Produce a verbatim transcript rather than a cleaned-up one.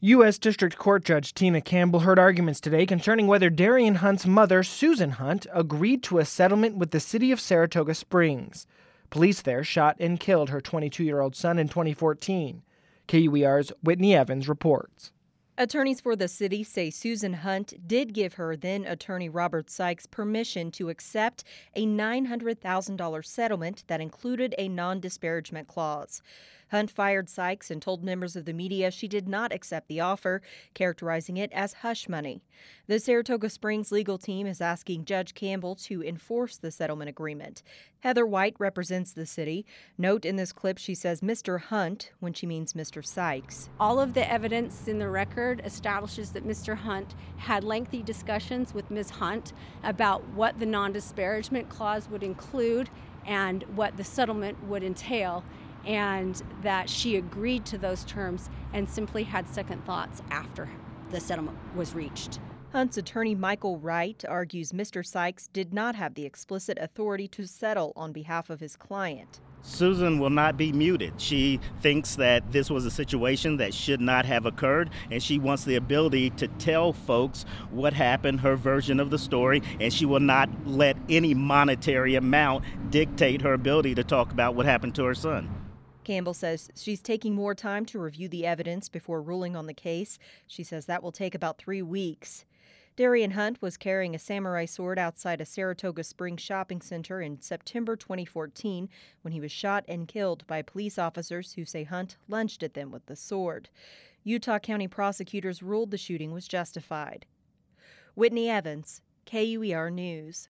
U S District Court Judge Tina Campbell heard arguments today concerning whether Darian Hunt's mother, Susan Hunt, agreed to a settlement with the city of Saratoga Springs. Police there shot and killed her twenty-two-year-old son in twenty fourteen. K U E R's Whitney Evans reports. Attorneys for the city say Susan Hunt did give her then-attorney Robert Sykes permission to accept a nine hundred thousand dollars settlement that included a non-disparagement clause. Hunt fired Sykes and told members of the media she did not accept the offer, characterizing it as hush money. The Saratoga Springs legal team is asking Judge Campbell to enforce the settlement agreement. Heather White represents the city. Note in this clip she says Mister Hunt when she means Mister Sykes. All of the evidence in the record establishes that Mister Hunt had lengthy discussions with Miz Hunt about what the non-disparagement clause would include and what the settlement would entail, and that she agreed to those terms and simply had second thoughts after the settlement was reached. Hunt's attorney Michael Wright argues Mister Sykes did not have the explicit authority to settle on behalf of his client. Susan will not be muted. She thinks that this was a situation that should not have occurred, and she wants the ability to tell folks what happened, her version of the story, and she will not let any monetary amount dictate her ability to talk about what happened to her son. Campbell says she's taking more time to review the evidence before ruling on the case. She says that will take about three weeks. Darian Hunt was carrying a samurai sword outside a Saratoga Springs shopping center in September twenty fourteen when he was shot and killed by police officers who say Hunt lunged at them with the sword. Utah County prosecutors ruled the shooting was justified. Whitney Evans, K U E R News.